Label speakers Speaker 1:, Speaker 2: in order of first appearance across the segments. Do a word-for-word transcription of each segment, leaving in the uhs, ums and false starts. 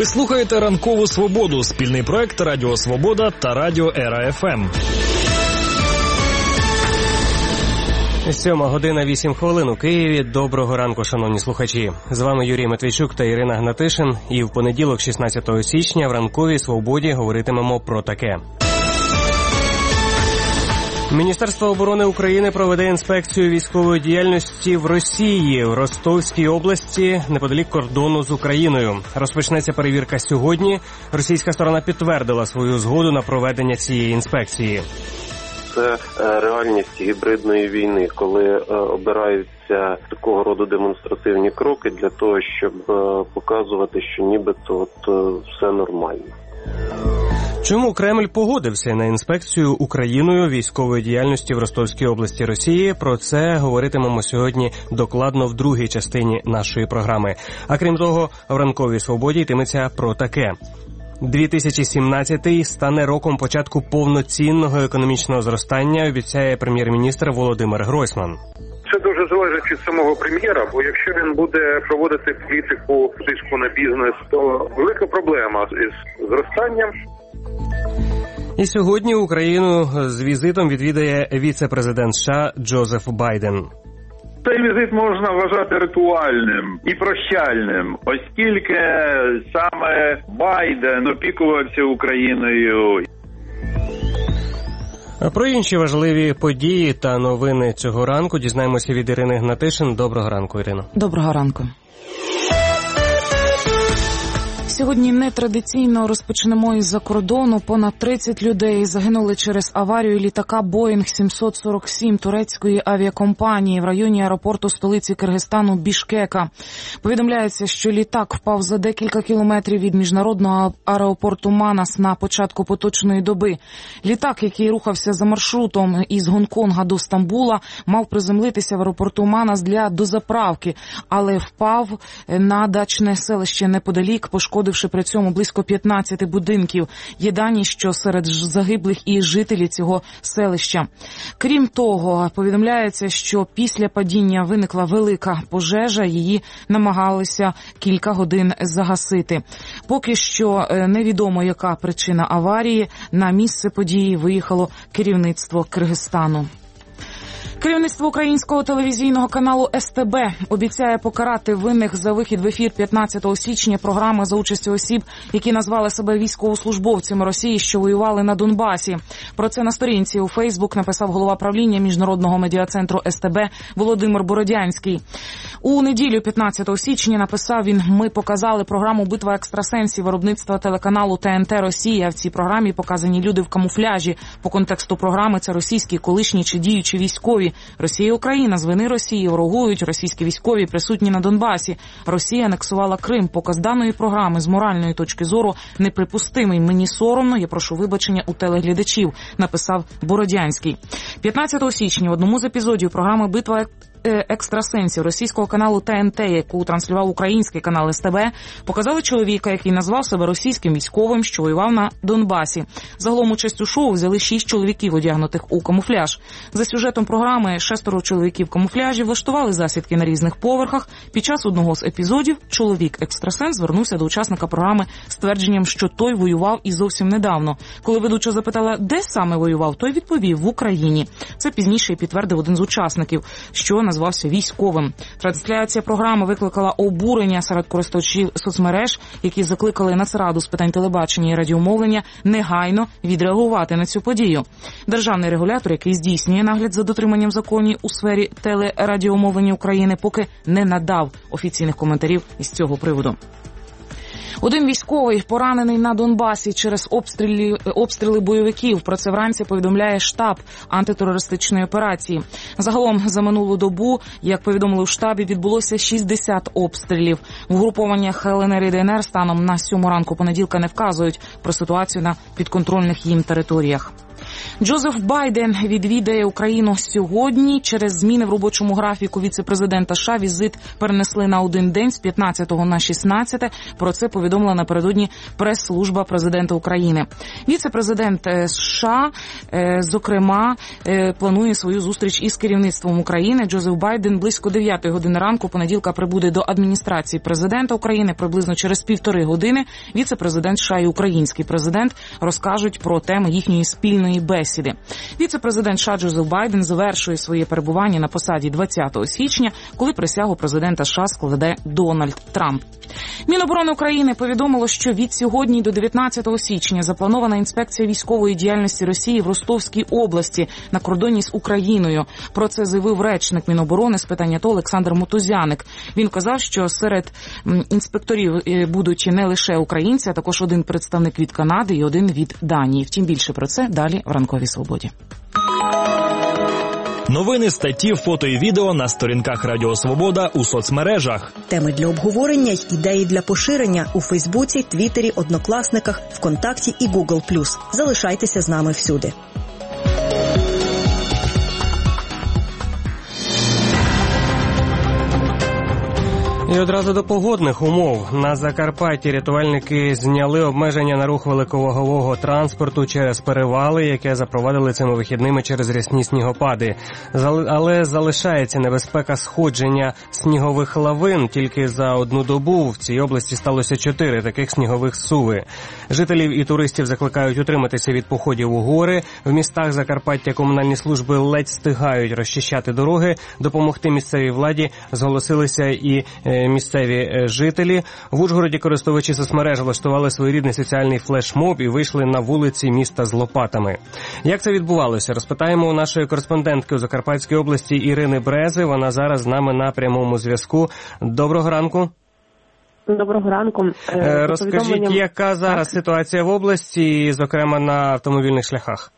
Speaker 1: Ви слухаєте «Ранкову Свободу» – спільний проект Радіо Свобода та Радіо Ера-ФМ.
Speaker 2: Сьома година вісім хвилин у Києві. Доброго ранку, шановні слухачі. З вами Юрій Матвійчук та Ірина Гнатишин. І в понеділок, шістнадцятого січня, в «Ранковій Свободі» говоритимемо про таке. Міністерство оборони України проведе інспекцію військової діяльності в Росії, в Ростовській області, неподалік кордону з Україною. Розпочнеться перевірка сьогодні. Російська сторона підтвердила свою згоду на проведення цієї інспекції.
Speaker 3: Це реальність гібридної війни, коли обираються такого роду демонстративні кроки для того, щоб показувати, що нібито от все нормально.
Speaker 2: Чому Кремль погодився на інспекцію Україною військової діяльності в Ростовській області Росії? Про це говоритимемо сьогодні докладно в другій частині нашої програми. А крім того, в «Ранковій Свободі» йтиметься про таке. дві тисячі сімнадцятий стане роком початку повноцінного економічного зростання, обіцяє прем'єр-міністр Володимир Гройсман.
Speaker 4: Це дуже залежить від самого прем'єра, бо якщо він буде проводити політику тиску на бізнес, то велика проблема із зростанням.
Speaker 2: І сьогодні Україну з візитом відвідає віце-президент США Джозеф Байден.
Speaker 5: Цей візит можна вважати ритуальним і прощальним, оскільки саме Байден опікувався Україною.
Speaker 2: Про інші важливі події та новини цього ранку дізнаємося від Ірини Гнатишин. Доброго ранку, Ірино.
Speaker 6: Доброго ранку. Сьогодні нетрадиційно розпочнемо із-за кордону. Понад тридцять людей загинули через аварію літака Боїнг сімсот сорок сім турецької авіакомпанії в районі аеропорту столиці Киргизстану Бішкека. Повідомляється, що літак впав за декілька кілометрів від міжнародного аеропорту Манас на початку поточної доби. Літак, який рухався за маршрутом із Гонконга до Стамбула, мав приземлитися в аеропорту Манас для дозаправки, але впав на дачне селище неподалік, пошкодивши при цьому близько п'ятнадцяти будинків. Є дані, що серед загиблих і жителі цього селища. Крім того, повідомляється, що після падіння виникла велика пожежа, її намагалися кілька годин загасити. Поки що невідомо, яка причина аварії. На місце події виїхало керівництво Киргизстану. Керівництво українського телевізійного каналу ес те бе обіцяє покарати винних за вихід в ефір п'ятнадцятого січня програми за участю осіб, які назвали себе військовослужбовцями Росії, що воювали на Донбасі. Про це на сторінці у Фейсбук написав голова правління Міжнародного медіа-центру ес те бе Володимир Бородянський. У неділю п'ятнадцятого січня, написав він, ми показали програму «Битва екстрасенсів» виробництва телеканалу те ен те Росія. В цій програмі показані люди в камуфляжі. По контексту програми це російські колишні чи діючі військові. Росія і Україна з вини Росії ворогують, російські військові присутні на Донбасі. Росія анексувала Крим. Показ даної програми з моральної точки зору неприпустимий. Мені соромно, я прошу вибачення у телеглядачів, написав Бородянський. п'ятнадцятого січня в одному з епізодів програми «Битва екстрасенсів» російського каналу те ен те, яку транслював український канал ес те бе, показали чоловіка, який назвав себе російським військовим, що воював на Донбасі. Загалом участь у шоу взяли шість чоловіків, одягнутих у камуфляж. За сюжетом програми шестеро чоловіків в камуфляжі влаштували засідки на різних поверхах. Під час одного з епізодів чоловік-екстрасенс звернувся до учасника програми з твердженням, що той воював і зовсім недавно. Коли ведуча запитала, де саме воював, той відповів – в Україні. Це пізніше підтвердив один з учасників, що назвався військовим. Трансляція програми викликала обурення серед користувачів соцмереж, які закликали Нацраду з питань телебачення і радіомовлення негайно відреагувати на цю подію. Державний регулятор, який здійснює нагляд за дотриманням законів у сфері телерадіомовлення України, поки не надав офіційних коментарів із цього приводу. Один військовий поранений на Донбасі через обстріли, обстріли бойовиків. Про це вранці повідомляє штаб антитерористичної операції. Загалом за минулу добу, як повідомили у штабі, відбулося шістдесят обстрілів. В угрупованнях ел ен ер і де ен ер станом на сьому ранку понеділка не вказують про ситуацію на підконтрольних їм територіях. Джозеф Байден відвідає Україну сьогодні. Через зміни в робочому графіку віце-президента США візит перенесли на один день з п'ятнадцятого на шістнадцяте. Про це повідомила напередодні прес-служба президента України. Віце-президент США, зокрема, планує свою зустріч із керівництвом України. Джозеф Байден близько дев'ятої години ранку понеділка прибуде до адміністрації президента України. Приблизно через півтори години віце-президент США і український президент розкажуть про теми їхньої спільної бесіди. Віце-президент США Джозеф Байден завершує своє перебування на посаді двадцятого січня, коли присягу президента США складе Дональд Трамп. Міноборони України повідомило, що від сьогодні до дев'ятнадцятого січня запланована інспекція військової діяльності Росії в Ростовській області на кордоні з Україною. Про це заявив речник Міноборони з питань АТО Олександр Мотузяник. Він казав, що серед інспекторів будуть не лише українці, а також один представник від Канади і один від Данії. Втім, більше про це далі в «Ранковій свободі».
Speaker 1: Новини, статті, фото і відео на сторінках Радіо Свобода у соцмережах.
Speaker 7: Теми для обговорення й ідеї для поширення у Фейсбуці, Твіттері, Однокласниках, ВКонтакті і Гугл плюс. Залишайтеся з нами всюди.
Speaker 2: І одразу до погодних умов. На Закарпатті рятувальники зняли обмеження на рух великовагового транспорту через перевали, яке запровадили цими вихідними через рясні снігопади. Але залишається небезпека сходження снігових лавин. Тільки за одну добу в цій області сталося чотири таких снігових суви. Жителів і туристів закликають утриматися від походів у гори. В містах Закарпаття комунальні служби ледь встигають розчищати дороги. Допомогти місцевій владі зголосилися і місцеві жителі. В Ужгороді користувачі соцмереж влаштували своєрідний соціальний флешмоб і вийшли на вулиці міста з лопатами. Як це відбувалося? Розпитаємо у нашої кореспондентки у Закарпатській області Ірини Брези. Вона зараз з нами на прямому зв'язку. Доброго ранку.
Speaker 8: Доброго ранку.
Speaker 2: Е, розкажіть, яка зараз так. ситуація в області, зокрема на автомобільних шляхах?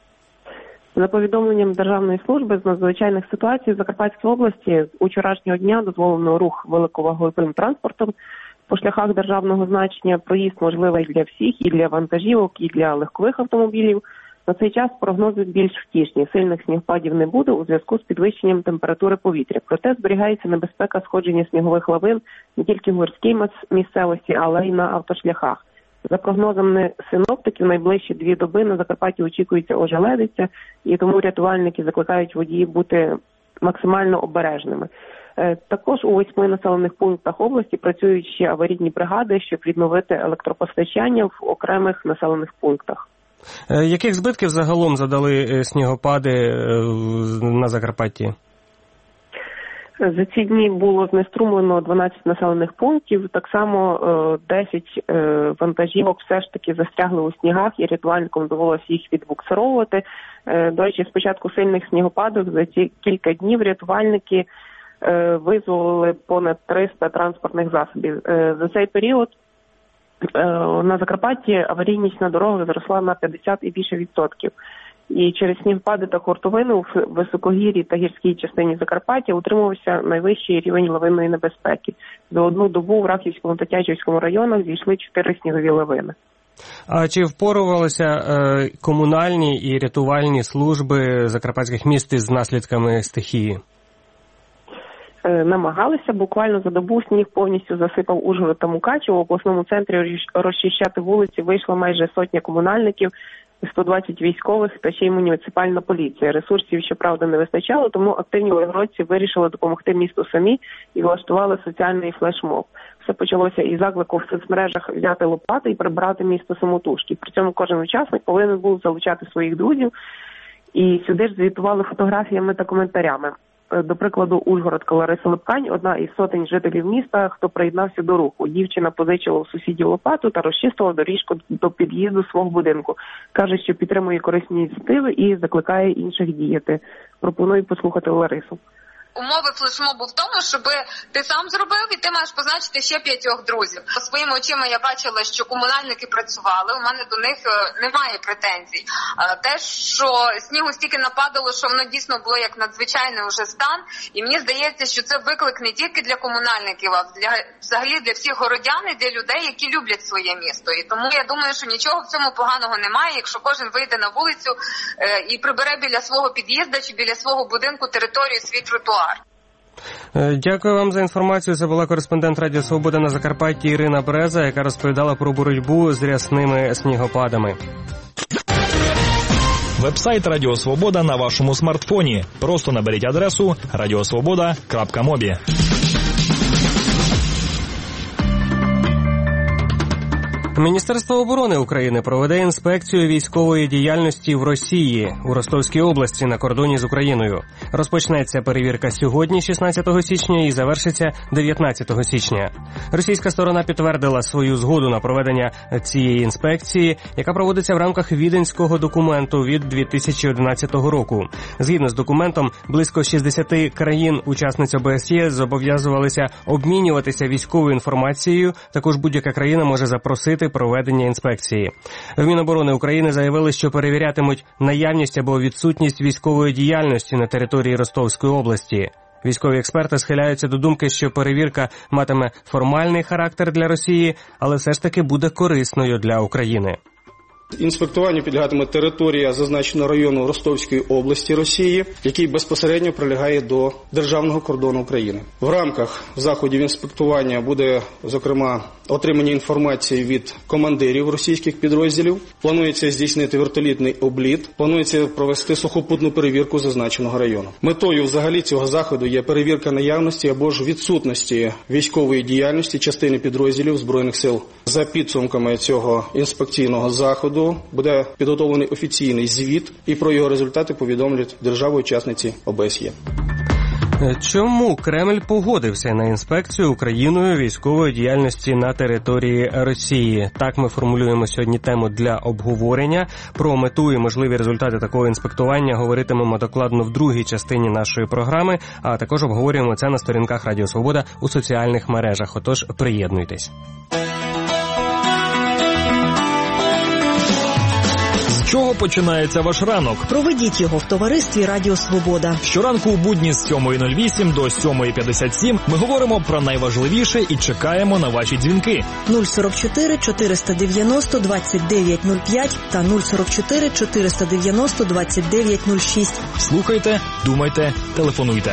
Speaker 8: За повідомленням Державної служби з надзвичайних ситуацій в Закарпатській області з учорашнього дня дозволено рух великоваговим транспортом по шляхах державного значення. Проїзд можливий для всіх, і для вантажівок, і для легкових автомобілів. На цей час прогнози більш втішні. Сильних снігопадів не буде у зв'язку з підвищенням температури повітря. Проте зберігається небезпека сходження снігових лавин не тільки в гірській місцевості, але й на автошляхах. За прогнозами синоптиків, найближчі дві доби на Закарпатті очікується ожеледиця, і тому рятувальники закликають водіїв бути максимально обережними. Також у восьми населених пунктах області працюють ще аварійні бригади, щоб відновити електропостачання в окремих населених пунктах.
Speaker 2: Яких збитків загалом задали снігопади на Закарпатті?
Speaker 8: За ці дні було знеструмлено дванадцять населених пунктів. Так само десять вантажівок все ж таки застрягли у снігах, і рятувальникам довелося їх відбуксировувати. До речі, з початку сильних снігопадів за ці кілька днів рятувальники визволили понад триста транспортних засобів. За цей період на Закарпатті аварійність на дорогах зросла на п'ятдесят і більше відсотків. І через снігопади та хуртовини у високогір'ї та гірській частині Закарпаття утримувався найвищий рівень лавинної небезпеки. За одну добу в Рахівському та Тячівському районах зійшли чотири снігові лавини.
Speaker 2: А чи впорувалися е, комунальні і рятувальні служби закарпатських міст із наслідками стихії?
Speaker 8: Намагалися. Буквально за добу сніг повністю засипав Ужгород та Мукачево. В обласному центрі розчищати вулиці вийшла майже сотня комунальників, сто двадцять військових та ще й муніципальна поліція. Ресурсів, щоправда, не вистачало, тому активні ужгородці вирішили допомогти місту самі і влаштували соціальний флешмоб. Все почалося із заклику в соцмережах взяти лопати і прибрати місто самотужки. При цьому кожен учасник повинен був залучати своїх друзів, і сюди ж звітували фотографіями та коментарями. До прикладу, ужгородка Лариса Липкань, одна із сотень жителів міста, хто приєднався до руху. Дівчина позичила у сусідів лопату та розчистила доріжку до під'їзду свого будинку. Каже, що підтримує корисні ініціативи і закликає інших діяти. Пропоную послухати Ларису.
Speaker 9: умови флешмобу в тому, щоб ти сам зробив і ти маєш позначити ще п'ятьох друзів. Своїми очима я бачила, що комунальники працювали, у мене до них немає претензій. Те, що снігу стільки нападало, що воно дійсно було як надзвичайний уже стан, і мені здається, що це виклик не тільки для комунальників, а для, взагалі для всіх городян і для людей, які люблять своє місто. І тому я думаю, що нічого в цьому поганого немає, якщо кожен вийде на вулицю е, і прибере біля свого під'їзду чи біля свого будинку територію свій тротуар.
Speaker 2: Дякую вам за інформацію. Це була кореспондент Радіо Свобода на Закарпатті Ірина Береза, яка розповідала про боротьбу з рясними снігопадами.
Speaker 1: Вебсайт Радіо Свобода на вашому смартфоні. Просто наберіть адресу радіосвобода крапка мобі.
Speaker 2: Міністерство оборони України проведе інспекцію військової діяльності в Росії у Ростовській області на кордоні з Україною. Розпочнеться перевірка сьогодні, шістнадцятого січня, і завершиться дев'ятнадцятого січня. Російська сторона підтвердила свою згоду на проведення цієї інспекції, яка проводиться в рамках Віденського документу від дві тисячі одинадцятого року. Згідно з документом, близько шістдесят країн-учасниць О Б С Є зобов'язувалися обмінюватися військовою інформацією. Також будь-яка країна може запросити проведення інспекції. В Міноборони України заявили, що перевірятимуть наявність або відсутність військової діяльності на території Ростовської області. Військові експерти схиляються до думки, що перевірка матиме формальний характер для Росії, але все ж таки буде корисною для України.
Speaker 10: Інспектуванню підлягатиме територія зазначеного району Ростовської області Росії, який безпосередньо прилягає до державного кордону України. В рамках заходів інспектування буде, зокрема, отримання інформації від командирів російських підрозділів. Планується здійснити вертолітний обліт, планується провести сухопутну перевірку зазначеного району. Метою взагалі цього заходу є перевірка наявності або ж відсутності військової діяльності частини підрозділів Збройних сил. За підсумками цього інспекційного заходу буде підготовлений офіційний звіт, і про його результати повідомлять держави-учасниці О Б С Є.
Speaker 2: Чому Кремль погодився на інспекцію Україною військової діяльності на території Росії? Так ми формулюємо сьогодні тему для обговорення. Про мету і можливі результати такого інспектування говоритимемо докладно в другій частині нашої програми, а також обговорюємо це на сторінках Радіо Свобода у соціальних мережах. Отож, приєднуйтесь.
Speaker 1: З чого починається ваш ранок?
Speaker 7: Проведіть його в товаристві Радіо Свобода.
Speaker 1: Щоранку у будні з сьомої нуль вісім до сьомої п'ятдесят сім ми говоримо про найважливіше і чекаємо на ваші дзвінки.
Speaker 7: нуль сорок чотири чотириста дев'яносто двадцять дев'ять нуль п'ять та нуль сорок чотири чотириста дев'яносто двадцять дев'ять нуль шість.
Speaker 1: Слухайте, думайте, телефонуйте.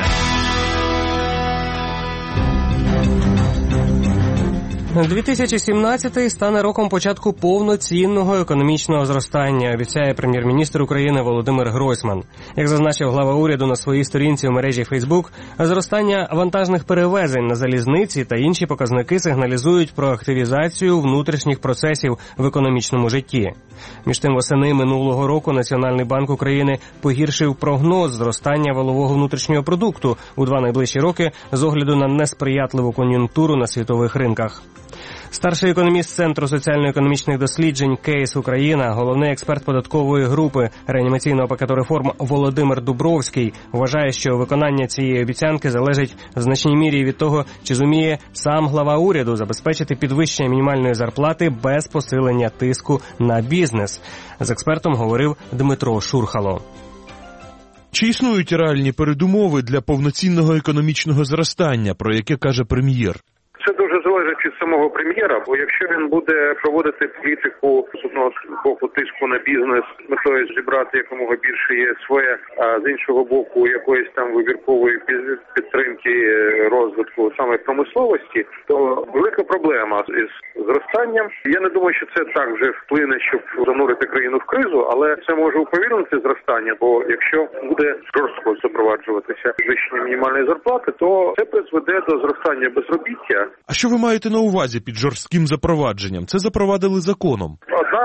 Speaker 2: дві тисячі сімнадцятий стане роком початку повноцінного економічного зростання, обіцяє прем'єр-міністр України Володимир Гройсман. Як зазначив глава уряду на своїй сторінці у мережі Фейсбук, зростання вантажних перевезень на залізниці та інші показники сигналізують про активізацію внутрішніх процесів в економічному житті. Між тим, восени минулого року Національний банк України погіршив прогноз зростання валового внутрішнього продукту у два найближчі роки з огляду на несприятливу кон'юнктуру на світових ринках. Старший економіст Центру соціально-економічних досліджень «Кейс Україна», головний експерт податкової групи реанімаційного пакету реформ Володимир Дубровський вважає, що виконання цієї обіцянки залежить в значній мірі від того, чи зуміє сам глава уряду забезпечити підвищення мінімальної зарплати без посилення тиску на бізнес. З експертом говорив Дмитро Шурхало.
Speaker 11: Чи існують реальні передумови для повноцінного економічного зростання, про яке каже прем'єр?
Speaker 4: Це дуже залежить від самого прем'єра, бо якщо він буде проводити політику з одного боку тиску на бізнес, метою зібрати якомога більше ЄСВ, а з іншого боку якоїсь там вибіркової підтримки розвитку саме промисловості, то велика проблема із зростанням. Я не думаю, що це так вже вплине, щоб занурити країну в кризу, але це може уповільнити зростання, бо якщо буде жорстко запроваджуватися підвищення мінімальної зарплати, то це призведе до зростання безробіття.
Speaker 11: А що ви маєте на увазі під жорстким запровадженням? Це запровадили законом.
Speaker 4: Одна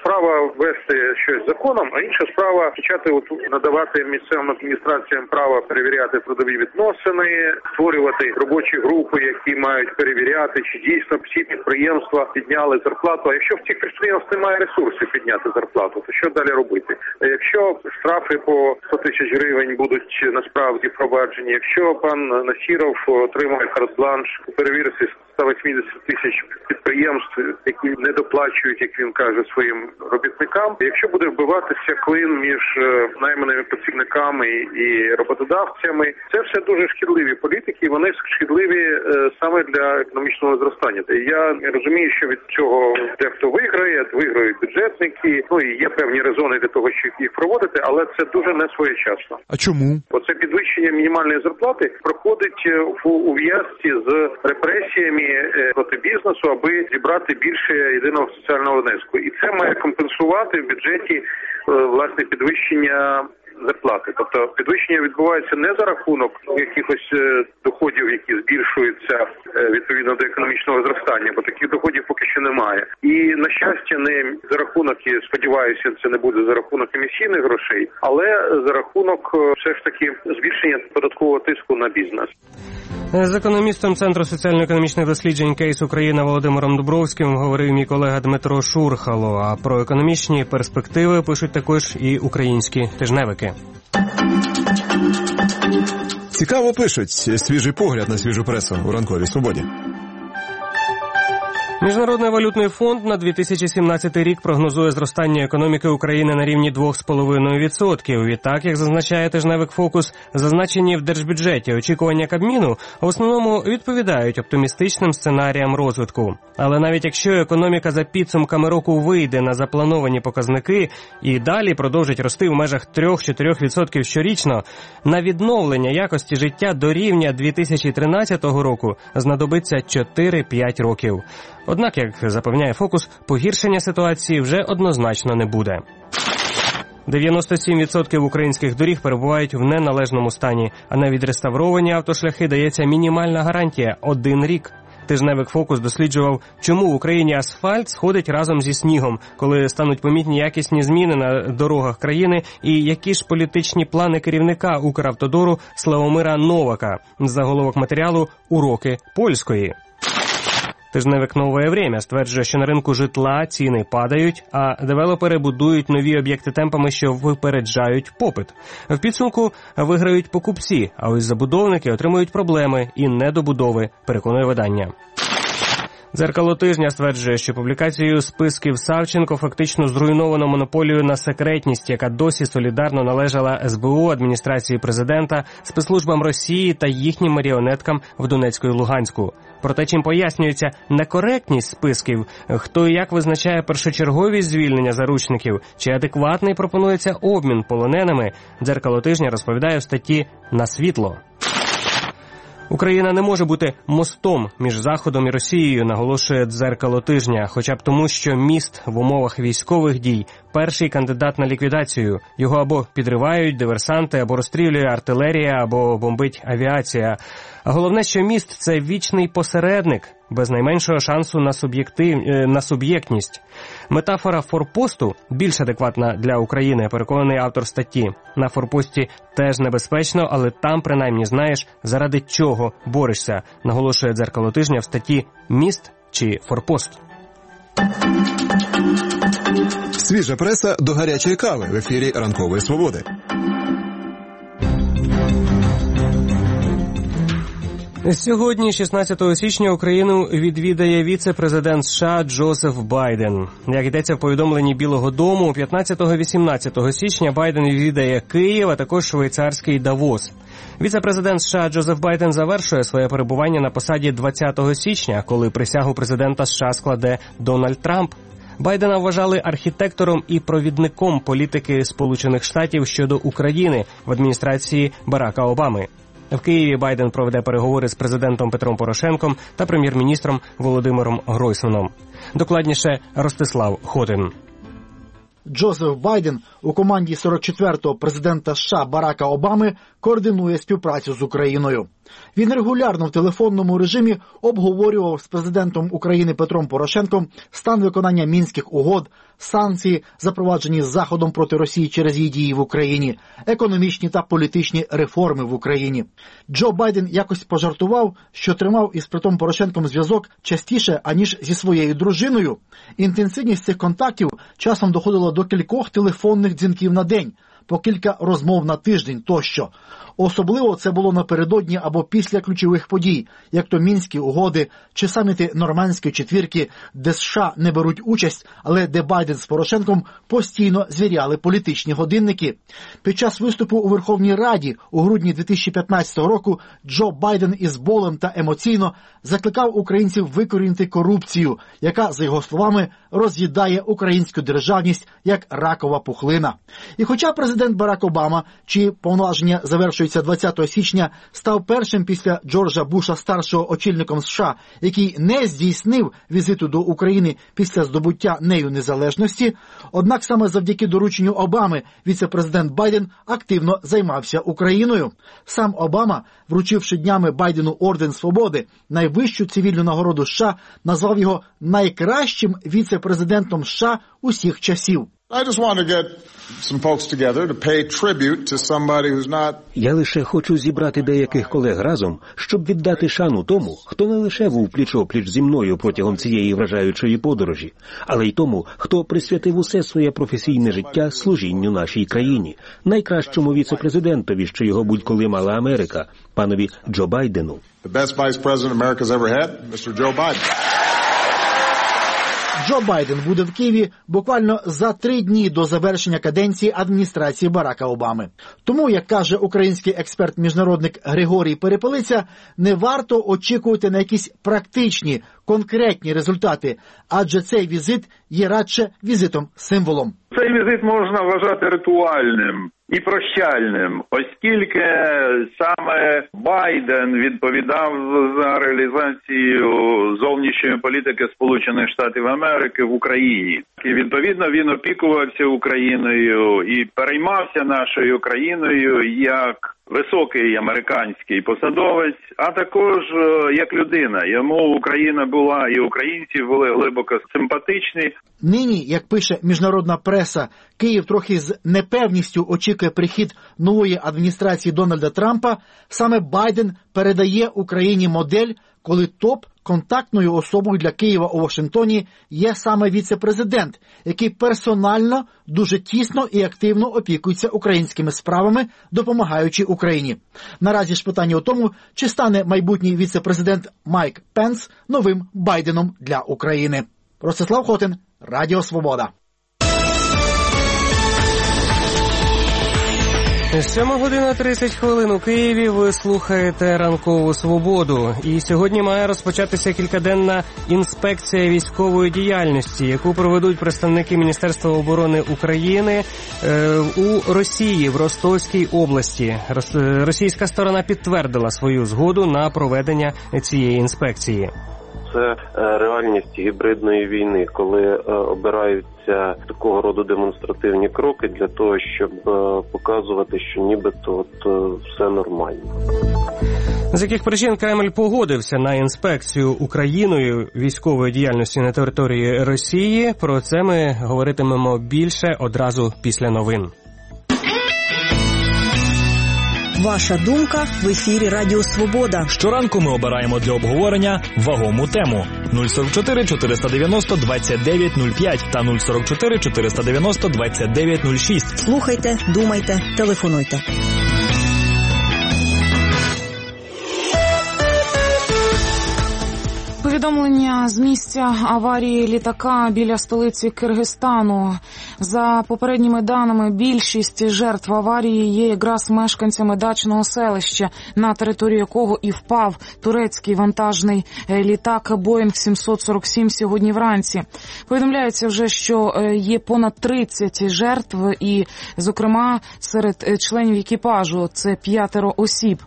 Speaker 4: справа ввести щось законом, а інша справа почати от надавати місцевим адміністраціям право перевіряти трудові відносини, створювати робочі групи, які мають перевіряти, чи дійсно всі підприємства підняли зарплату. А якщо в цих підприємств немає ресурсів підняти зарплату, то що далі робити? Якщо штрафи по сто тисяч гривень будуть насправді впроваджені, якщо пан Насіров отримає карт-бланш у перевірці ста вісімдесят тисяч підприємств, які не доплачують, як він каже, своїм робітникам. Якщо буде вбиватися клин між найманими працівниками і роботодавцями, це все дуже шкідливі політики, і вони шкідливі саме для економічного зростання. Я розумію, що від цього дехто виграє, виграють бюджетники, ну і є певні резони для того, щоб їх проводити, але це дуже не своєчасно.
Speaker 11: А чому?
Speaker 4: Оце підвищення мінімальної зарплати проходить в ув'язці з репресіями проти бізнесу, аби зібрати більше єдиного соціального внеску. І це має компенсувати в бюджеті власне підвищення зарплати. Тобто підвищення відбувається не за рахунок якихось доходів, які збільшуються відповідно до економічного зростання, бо таких доходів поки що немає. І, на щастя, не за рахунок, і сподіваюся, це не буде за рахунок емісійних грошей, але за рахунок все ж таки збільшення податкового тиску на бізнес.
Speaker 2: З економістом Центру соціально-економічних досліджень «Кейс Україна» Володимиром Дубровським говорив мій колега Дмитро Шурхало. А про економічні перспективи пишуть також і українські тижневики.
Speaker 12: Цікаво пишуть. Свіжий погляд на свіжу пресу у ранковій свободі.
Speaker 2: Міжнародний валютний фонд на дві тисячі сімнадцятий рік прогнозує зростання економіки України на рівні два з половиною відсотки. Відтак, як зазначає тижневик «Фокус», зазначені в держбюджеті очікування Кабміну в основному відповідають оптимістичним сценаріям розвитку. Але навіть якщо економіка за підсумками року вийде на заплановані показники і далі продовжить рости в межах три-чотири відсотки щорічно, на відновлення якості життя до рівня дві тисячі тринадцятого року знадобиться чотири-п'ять років. Однак, як запевняє «Фокус», погіршення ситуації вже однозначно не буде. дев'яносто сім відсотків українських доріг перебувають в неналежному стані, а на відреставровані автошляхи дається мінімальна гарантія – один рік. Тижневик «Фокус» досліджував, чому в Україні асфальт сходить разом зі снігом, коли стануть помітні якісні зміни на дорогах країни, і які ж політичні плани керівника Укравтодору Славомира Новака. Заголовок матеріалу «Уроки польської». Тижневик «Нове время» стверджує, що на ринку житла ціни падають, а девелопери будують нові об'єкти темпами, що випереджають попит. В підсумку виграють покупці, а ось забудовники отримують проблеми і недобудови, переконує видання. Дзеркало тижня стверджує, що публікацією списків Савченко фактично зруйновано монополію на секретність, яка досі солідарно належала ес бе у, адміністрації президента, спецслужбам Росії та їхнім маріонеткам в Донецьку і Луганську. Проте чим пояснюється некоректність списків, хто і як визначає першочерговість звільнення заручників, чи адекватний пропонується обмін полоненими, дзеркало тижня розповідає в статті «На світло». Україна не може бути мостом між Заходом і Росією, наголошує дзеркало тижня, хоча б тому, що міст в умовах військових дій – перший кандидат на ліквідацію. Його або підривають диверсанти, або розстрілює артилерія, або бомбить авіація. А головне, що міст – це вічний посередник, без найменшого шансу на, суб'єктив... на суб'єктність. Метафора форпосту більш адекватна для України, переконаний автор статті. На форпості теж небезпечно, але там принаймні знаєш, заради чого борешся, наголошує дзеркало тижня в статті «Міст чи форпост».
Speaker 12: Свіжа преса до гарячої кави в ефірі «Ранкової свободи».
Speaker 2: Сьогодні, шістнадцятого січня, Україну відвідає віце-президент США Джозеф Байден. Як йдеться в повідомленні Білого дому, п'ятнадцятого-вісімнадцятого січня Байден відвідає Київ, а також швейцарський Давос. Віце-президент США Джозеф Байден завершує своє перебування на посаді двадцятого січня, коли присягу президента США складе Дональд Трамп. Байдена вважали архітектором і провідником політики Сполучених Штатів щодо України в адміністрації Барака Обами. В Києві Байден проведе переговори з президентом Петром Порошенком та прем'єр-міністром Володимиром Гройсманом. Докладніше Ростислав Хотин.
Speaker 13: Джозеф Байден у команді сорок четвертого президента США Барака Обами координує співпрацю з Україною. Він регулярно в телефонному режимі обговорював з президентом України Петром Порошенком стан виконання Мінських угод, санкції, запроваджені Заходом проти Росії через її дії в Україні, економічні та політичні реформи в Україні. Джо Байден якось пожартував, що тримав із Петром Порошенком зв'язок частіше, аніж зі своєю дружиною. Інтенсивність цих контактів часом доходила до кількох телефонних дзвінків на день, по кілька розмов на тиждень тощо. Особливо це було напередодні або після ключових подій, як то Мінські угоди чи саміти Нормандської четвірки, де США не беруть участь, але де Байден з Порошенком постійно звіряли політичні годинники. Під час виступу у Верховній Раді у грудні дві тисячі п'ятнадцятого року Джо Байден із болем та емоційно закликав українців викорінити корупцію, яка, за його словами, роз'їдає українську державність як ракова пухлина. І хоча президент Барак Обама, чиї повноваження завершуються двадцятого січня, став першим після Джорджа Буша-старшого очільником США, який не здійснив візиту до України після здобуття нею незалежності, однак саме завдяки дорученню Обами віце-президент Байден активно займався Україною. Сам Обама, вручивши днями Байдену орден свободи, найвищу цивільну нагороду США, назвав його найкращим віце-президентом США усіх часів.
Speaker 14: Я лише хочу зібрати деяких колег разом, щоб віддати шану тому, хто не лише був пліч-опліч зі мною протягом цієї вражаючої подорожі, але й тому, хто присвятив усе своє професійне життя служінню нашій країні, найкращому віце-президентові, що його будь-коли мала Америка, панові Джо Байдену.
Speaker 13: Джо Байден буде в Києві буквально за три дні до завершення каденції адміністрації Барака Обами. Тому, як каже український експерт-міжнародник Григорій Перепелиця, не варто очікувати на якісь практичні, конкретні результати, адже цей візит є радше візитом-символом.
Speaker 5: Цей візит можна вважати ритуальним і прощальним, оскільки саме Байден відповідав за реалізацію зовнішньої політики Сполучених Штатів Америки в Україні. І відповідно він опікувався Україною і переймався нашою країною як високий американський посадовець, а також як людина. Йому Україна була і українці були глибоко симпатичні.
Speaker 13: Нині, як пише міжнародна преса, Київ трохи з непевністю очікує прихід нової адміністрації Дональда Трампа. Саме Байден передає Україні модель, коли топ-контактною особою для Києва у Вашингтоні є саме віце-президент, який персонально, дуже тісно і активно опікується українськими справами, допомагаючи Україні. Наразі ж питання у тому, чи стане майбутній віце-президент Майк Пенс новим Байденом для України. Ростислав Хотин, Радіо Свобода.
Speaker 2: Сьома година тридцять хвилин у Києві. Ви слухаєте «Ранкову свободу». І сьогодні має розпочатися кількаденна інспекція військової діяльності, яку проведуть представники Міністерства оборони України е, у Росії, в Ростовській області. Російська сторона підтвердила свою згоду на проведення цієї інспекції.
Speaker 3: Це реальність гібридної війни, коли обираються такого роду демонстративні кроки для того, щоб показувати, що нібито от все нормально.
Speaker 2: З яких причин Кремль погодився на інспекцію Україною військової діяльності на території Росії? Про це ми говоритимемо більше одразу після новин.
Speaker 7: Ваша думка в ефірі Радіо Свобода.
Speaker 1: Щоранку ми обираємо для обговорення вагому тему. нуль сорок чотири чотириста дев'яносто двадцять дев'ять нуль п'ять та нуль сорок чотири чотириста дев'яносто двадцять дев'ять нуль шість.
Speaker 7: Слухайте, думайте, телефонуйте.
Speaker 6: Повідомлення з місця аварії літака біля столиці Киргизстану. За попередніми даними, більшість жертв аварії є якраз мешканцями дачного селища, на територію якого і впав турецький вантажний літак Боїнг сімсот сорок сім сьогодні вранці. Повідомляється вже, що є понад тридцять жертв і, зокрема, серед членів екіпажу – це п'ятеро осіб.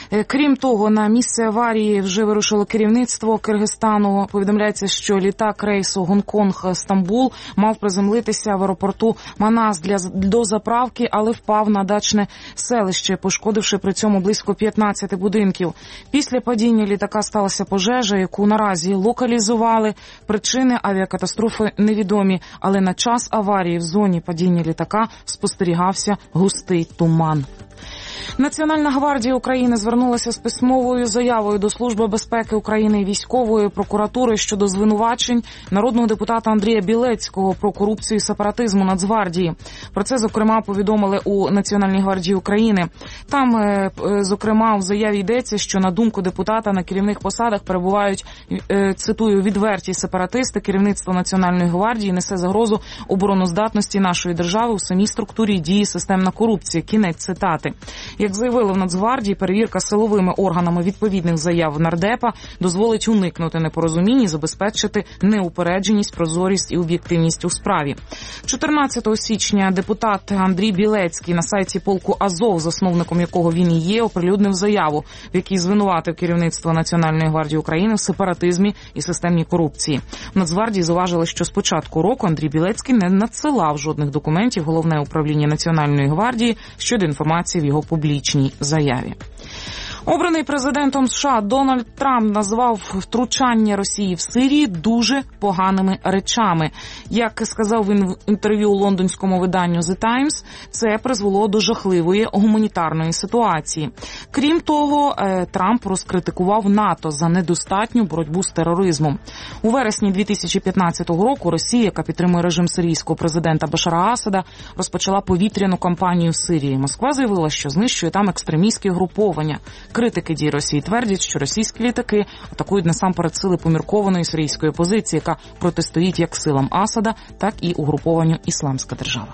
Speaker 6: Крім того, на місце аварії вже вирушило керівництво Киргизстану. Повідомляється, що літак рейсу Гонконг-Стамбул мав приземлитися в аеропорту Манас для дозаправки, але впав на дачне селище, пошкодивши при цьому близько п'ятнадцять будинків. Після падіння літака сталася пожежа, яку наразі локалізували. Причини авіакатастрофи невідомі, але на час аварії в зоні падіння літака спостерігався густий туман. Національна гвардія України звернулася з письмовою заявою до Служби безпеки України і військової прокуратури щодо звинувачень народного депутата Андрія Білецького про корупцію і сепаратизм у Нацгвардії. Про це, зокрема, повідомили у Національній гвардії України. Там, зокрема, в заяві йдеться, що, на думку депутата, на керівних посадах перебувають, цитую, відверті сепаратисти. Керівництво Національної гвардії несе загрозу обороноздатності нашої держави у самій структурі дії системна корупція. Кінець цитати. Як заявили в Нацгвардії, перевірка силовими органами відповідних заяв нардепа дозволить уникнути непорозумінь і забезпечити неупередженість, прозорість і об'єктивність у справі. чотирнадцятого січня депутат Андрій Білецький на сайті полку Азов, засновником якого він і є, оприлюднив заяву, в якій звинуватив керівництво Національної гвардії України в сепаратизмі і системній корупції. В Нацгвардії зауважили, що з початку року Андрій Білецький не надсилав жодних документів в Головне управління Національної гвардії щодо інформації в його публічній заяві. Обраний президентом США Дональд Трамп назвав втручання Росії в Сирії дуже поганими речами. Як сказав він в інтерв'ю лондонському виданню The Times, це призвело до жахливої гуманітарної ситуації. Крім того, Трамп розкритикував НАТО за недостатню боротьбу з тероризмом. У вересні дві тисячі п'ятнадцятого року Росія, яка підтримує режим сирійського президента Башара Асада, розпочала повітряну кампанію в Сирії. Москва заявила, що знищує там екстремістські групування. Критики дій Росії твердять, що російські літаки атакують насамперед сили поміркованої сирійської опозиції, яка протистоїть як силам Асада, так і угрупованню «Ісламська держава».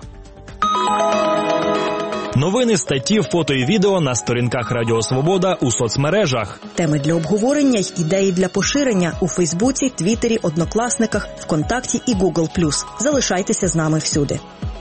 Speaker 1: Новини, статті, фото і відео на сторінках Радіо Свобода у соцмережах.
Speaker 7: Теми для обговорення й ідеї для поширення у Фейсбуці, Твіттері, Однокласниках, ВКонтакті і Гугл плюс. Залишайтеся з нами всюди.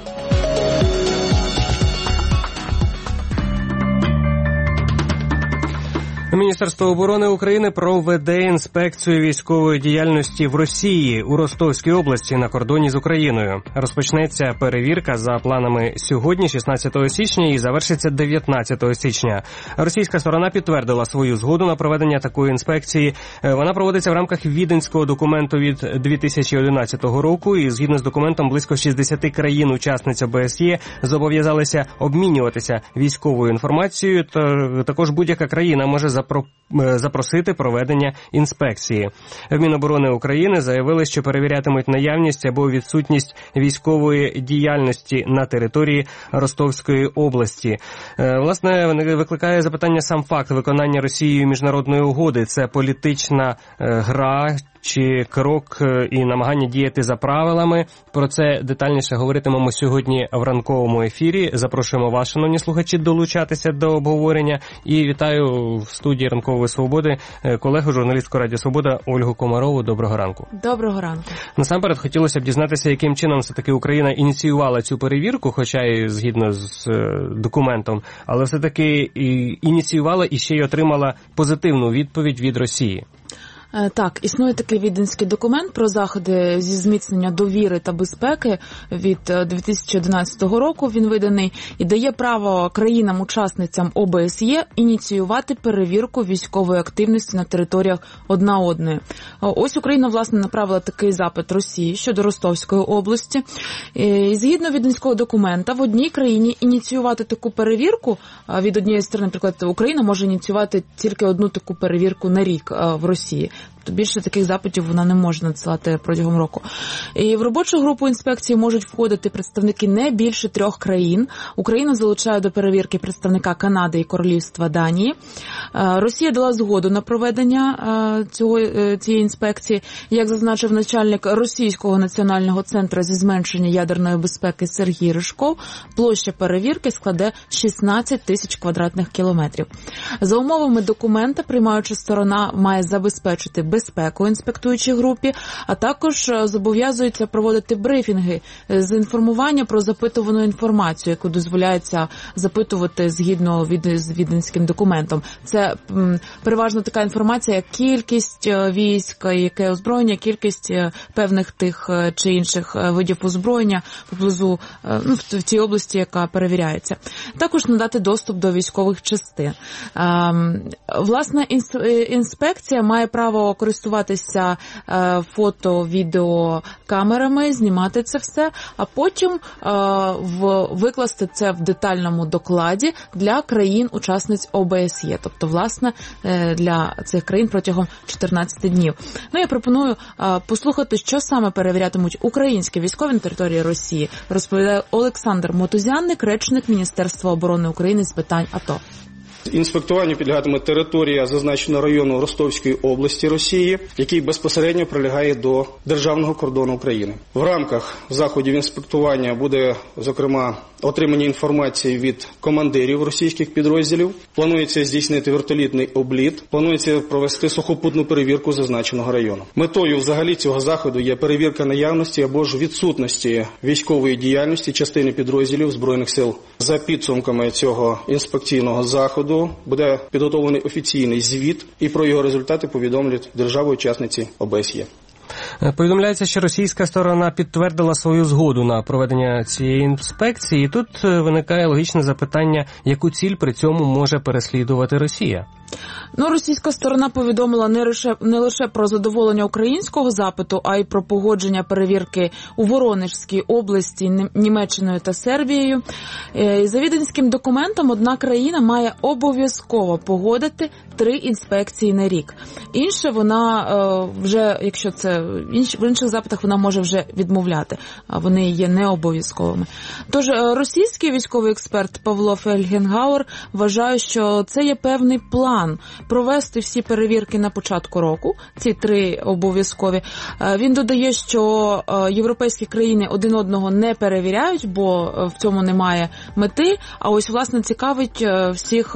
Speaker 2: Міністерство оборони України проведе інспекцію військової діяльності в Росії у Ростовській області на кордоні з Україною. Розпочнеться перевірка за планами сьогодні, шістнадцятого січня, і завершиться дев'ятнадцятого січня. Російська сторона підтвердила свою згоду на проведення такої інспекції. Вона проводиться в рамках віденського документу від дві тисячі одинадцятого року, і згідно з документом близько шістдесят країн-учасниць О Б С Є зобов'язалися обмінюватися військовою інформацією, то також будь-яка країна може запросити проведення інспекції. В Міноборони України заявили, що перевірятимуть наявність або відсутність військової діяльності на території Ростовської області. Власне, викликає запитання сам факт виконання Росією міжнародної угоди. Це політична гра чи крок і намагання діяти за правилами. Про це детальніше говоритимемо сьогодні в ранковому ефірі. Запрошуємо вас, шановні слухачі, долучатися до обговорення. І вітаю в студії Ранкової Свободи колегу, журналістку Радіо Свобода Ольгу Комарову. Доброго ранку.
Speaker 15: Доброго ранку.
Speaker 2: Насамперед, хотілося б дізнатися, яким чином все-таки Україна ініціювала цю перевірку, хоча і згідно з документом, але все-таки і ініціювала і ще й отримала позитивну відповідь від Росії.
Speaker 15: Так, існує такий віденський документ про заходи зі зміцнення довіри та безпеки від дві тисячі одинадцятого року. Він виданий і дає право країнам-учасницям О Б С Є ініціювати перевірку військової активності на територіях одна одної. Ось Україна, власне, направила такий запит Росії щодо Ростовської області. І згідно віденського документа, в одній країні ініціювати таку перевірку від однієї сторони, наприклад, Україна може ініціювати тільки одну таку перевірку на рік в Росії. Тобто більше таких запитів вона не може надсилати протягом року. І в робочу групу інспекції можуть входити представники не більше трьох країн. Україна залучає до перевірки представника Канади і Королівства Данії. Росія дала згоду на проведення цього, цієї інспекції. Як зазначив начальник Російського національного центру зі зменшення ядерної безпеки Сергій Ришков, площа перевірки складе шістнадцять тисяч квадратних кілометрів. За умовами документа, приймаюча сторона має забезпечити безпеку інспектуючій групі, а також зобов'язується проводити брифінги з інформування про запитувану інформацію, яку дозволяється запитувати згідно від, з віденським документом. Це м, переважно така інформація, як кількість військ, яке озброєння, кількість певних тих чи інших видів озброєння поблизу, ну, в, в тій області, яка перевіряється. Також надати доступ до військових частин. Власне, інспекція має право користуватися фото, відео камерами, знімати це все, а потім в, викласти це в детальному докладі для країн-учасниць О Б С Є, тобто, власне, для цих країн протягом чотирнадцяти днів. Ну, я пропоную послухати, що саме перевірятимуть українські військові на території Росії, розповідає Олександр Мотузянник, речник Міністерства оборони України з питань АТО.
Speaker 10: Інспектуванню підлягатиме територія зазначеного району Ростовської області Росії, який безпосередньо прилягає до державного кордону України. В рамках заходів інспектування буде, зокрема, отримання інформації від командирів російських підрозділів. Планується здійснити вертолітний обліт, планується провести сухопутну перевірку зазначеного району. Метою взагалі цього заходу є перевірка наявності або ж відсутності військової діяльності частини підрозділів Збройних сил. За підсумками цього інспекційного заходу буде підготовлений офіційний звіт, і про його результати повідомлять держави-учасниці О Б С Є.
Speaker 2: Повідомляється, що російська сторона підтвердила свою згоду на проведення цієї інспекції. І тут виникає логічне запитання, яку ціль при цьому може переслідувати Росія?
Speaker 15: Ну, російська сторона повідомила не лише, не лише про задоволення українського запиту, а й про погодження перевірки у Воронежській області Німеччиною та Сербією. За віденським документом одна країна має обов'язково погодити три інспекції на рік. Інше вона вже, якщо це в інших запитах, вона може вже відмовляти, а вони є не обов'язковими. Тож російський військовий експерт Павло Фельгенгауер вважає, що це є певний план провести всі перевірки на початку року, ці три обов'язкові. Він додає, що європейські країни один одного не перевіряють, бо в цьому немає мети, а ось, власне, цікавить всіх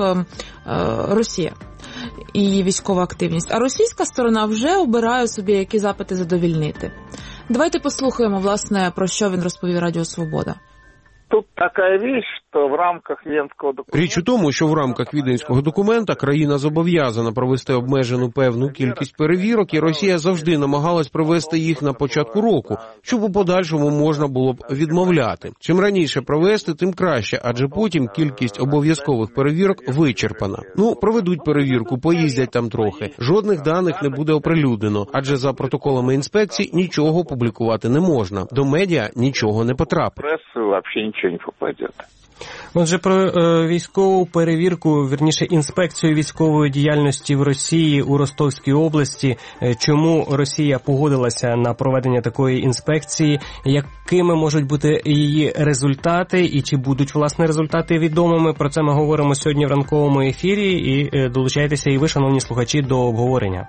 Speaker 15: Росія і її військова активність. А російська сторона вже обирає собі, які запити задовільнити. Давайте послухаємо, власне, про що він розповів Радіо Свобода.
Speaker 16: Тут така річ, що в рамках Венського документа...
Speaker 17: Річ у тому, що в рамках Віденського документа країна зобов'язана провести обмежену певну кількість перевірок, і Росія завжди намагалась провести їх на початку року, щоб у подальшому можна було б відмовляти. Чим раніше провести, тим краще, адже потім кількість обов'язкових перевірок вичерпана. Ну, проведуть перевірку, поїздять там трохи. Жодних даних не буде оприлюднено, адже за протоколами інспекцій нічого публікувати не можна. До медіа нічого не потрапить.
Speaker 16: Пресу взагалі нічого не попаде.
Speaker 2: Отже, про е, військову перевірку, вірніше інспекцію військової діяльності в Росії у Ростовській області. Е, чому Росія погодилася на проведення такої інспекції? Якими можуть бути її результати і чи будуть, власне, результати відомими? Про це ми говоримо сьогодні в ранковому ефірі. І е, долучайтеся і ви, шановні слухачі, до обговорення.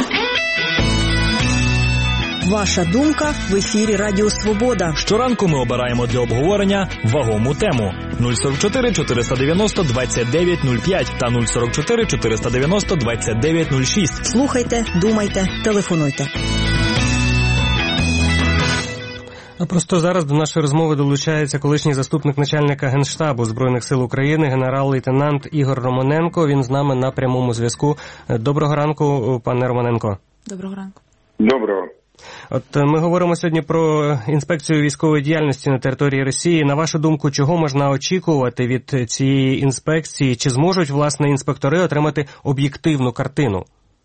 Speaker 7: Ваша думка в ефірі Радіо Свобода.
Speaker 1: Щоранку ми обираємо для обговорення вагому тему. нуль сорок чотири чотириста дев'яносто двадцять дев'ять нуль п'ять та нуль сорок чотири чотириста дев'яносто двадцять дев'ять нуль шість.
Speaker 7: Слухайте, думайте, телефонуйте.
Speaker 2: А просто зараз до нашої розмови долучається колишній заступник начальника Генштабу Збройних сил України, генерал-лейтенант Ігор Романенко. Він з нами на прямому зв'язку. Доброго ранку, пане Романенко.
Speaker 15: Доброго ранку.
Speaker 5: Доброго.
Speaker 2: От ми говоримо сьогодні про інспекцію військової діяльності на території Росії. На вашу думку, чого можна очікувати від цієї інспекції? Чи зможуть, власне, інспектори отримати об'єктивну картину?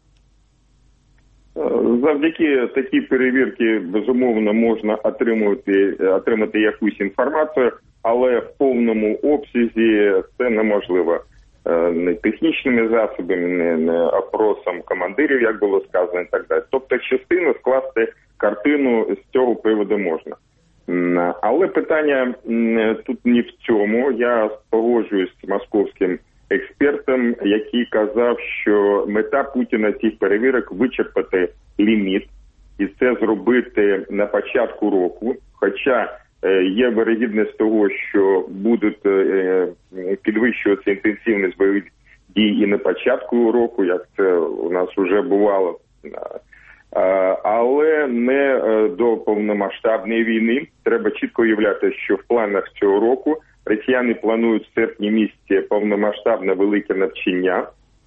Speaker 5: Завдяки такій перевірці, безумовно, можна отримати, отримати якусь інформацію, але в повному обсязі це неможливо. Не технічними засобами, не, не опросом командирів, як було сказано, і так далі. Тобто частину скласти картину з цього приводу можна. Але питання тут не в цьому. Я погоджуюсь з московським експертом, який казав, що мета Путіна цих перевірок вичерпати ліміт і це зробити на початку року. Хоча є вирогідність того, що будуть підвищуватися інтенсивність бойових дій і на початку року, як це у нас вже бувало
Speaker 18: але не до повномасштабної війни. Треба чітко уявляти, що в планах цього року росіяни планують в серпні місяці повномасштабне велике навчання,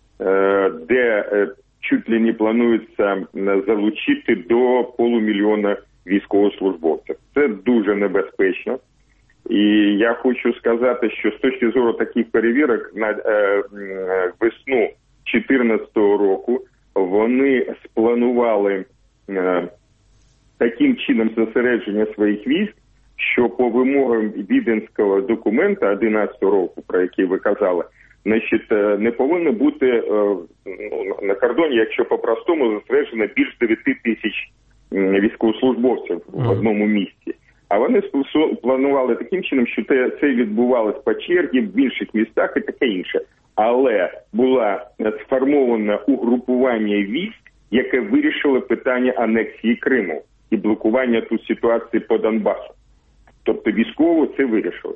Speaker 18: де чуть ли не планується залучити до полумільйона військовослужбовців. Це дуже небезпечно. І я хочу сказати, що з точки зору таких перевірок на е, весну дві тисячі чотирнадцятого року вони спланували е, таким чином зосередження своїх військ, що по вимогам Віденського документа одинадцятого року, про який ви казали, значить, не повинно бути е, на кордоні, якщо по-простому, зосереджено більш дев'ять тисяч військовослужбовців в одному місті. А вони планували таким чином, що це відбувалося по черзі в інших містах і таке інше. Але було сформоване угрупування військ, яке вирішило питання анексії Криму і блокування тут ситуації по Донбасу. Тобто військово це вирішили.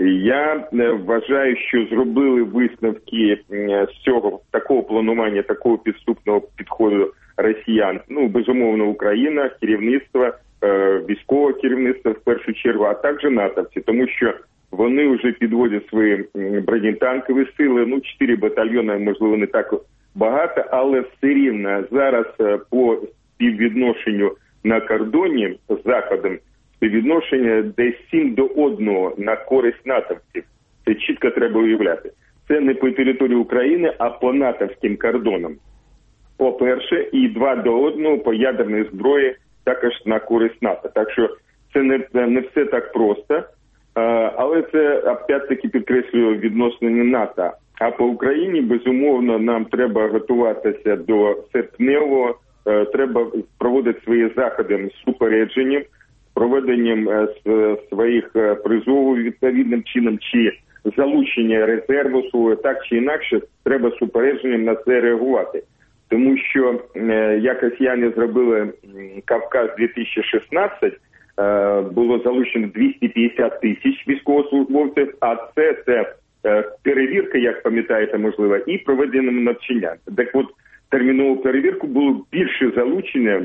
Speaker 18: Я вважаю, що зробили висновки з цього такого планування, такого підступного підходу росіян. Ну, безумовно, Україна, керівництво, військове керівництво в першу чергу, а також натовці, тому що вони вже підводять свої бронетанкові сили, ну, чотири батальйони, можливо, не так багато, але все рівно зараз по співвідношенню на кордоні з Заходом співвідношення десь сім до одного на користь натовців. Це чітко треба уявляти. Це не по території України, а по натовським кордонам. По-перше, і два до одного по ядерній зброї також на користь НАТО. Так що це не, не все так просто, але це, опять-таки, підкреслюю, відносно не НАТО. А по Україні, безумовно, нам треба готуватися до серпневого, треба проводити свої заходи з упередженням, проведенням своїх призовів відповідним чином, чи залучення резерву свого, так чи інакше, треба з упередженням на це реагувати. Тому що, як росіяни зробили Кавказ дві тисячі шістнадцять, було залучено двісті п'ятдесят тисяч військовослужбовців, а це, це перевірка, як пам'ятаєте, можливо, і проведення навчання. Так от, термінову перевірку було більше залучення,